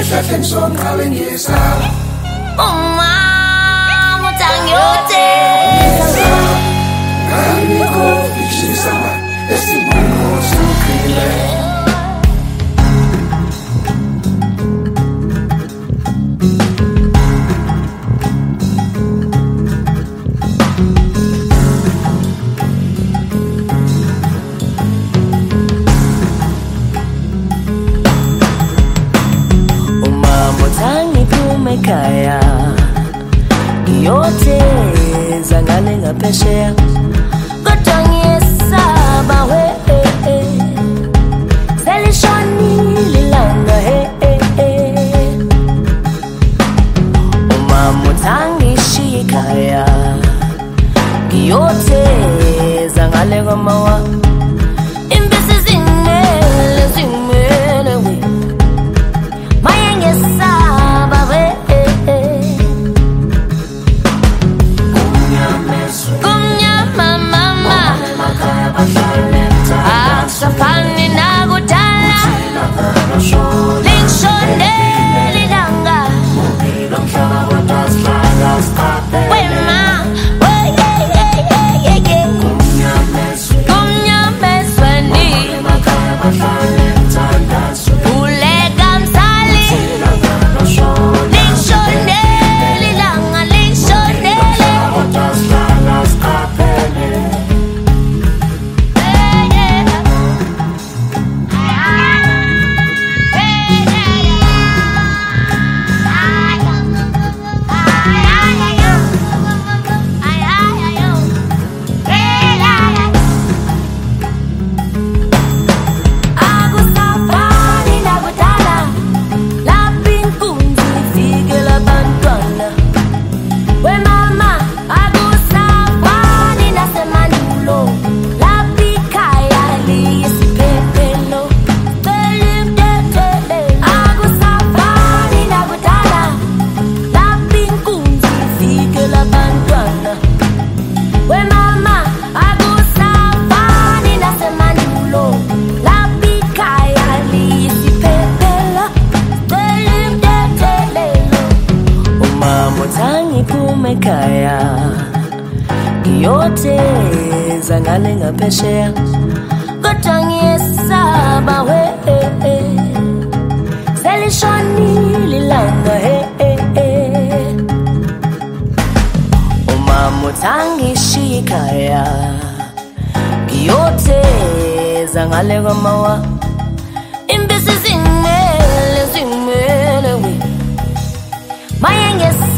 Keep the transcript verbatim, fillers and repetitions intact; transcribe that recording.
Esihlahleni somqalengisa Uma mutanyote Ngaliko fishisa Esibuko sukhile Kaya yote zangane ngapesheya kodwa ngiyesaba we selishoni lilanga he uma muthangishiye kaya yote zangale ngamawa imbisi zingele zingele we maye ngesaba we Asafani nakudala Lingshone lilanga Wema Kumnyamezweni Ulega msali Lingshone lilanga Lingshone Kaya yote zangale ngapesheya kodwa ngiyesaba we selishoni lilanga he uma muthangishiye kaya yote zangale ngamawa imbisi zingele zingele we maye ngesaba